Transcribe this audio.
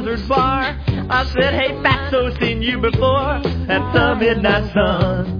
Buzzard Bar. I said, hey, Fatso, seen you before at the midnight sun.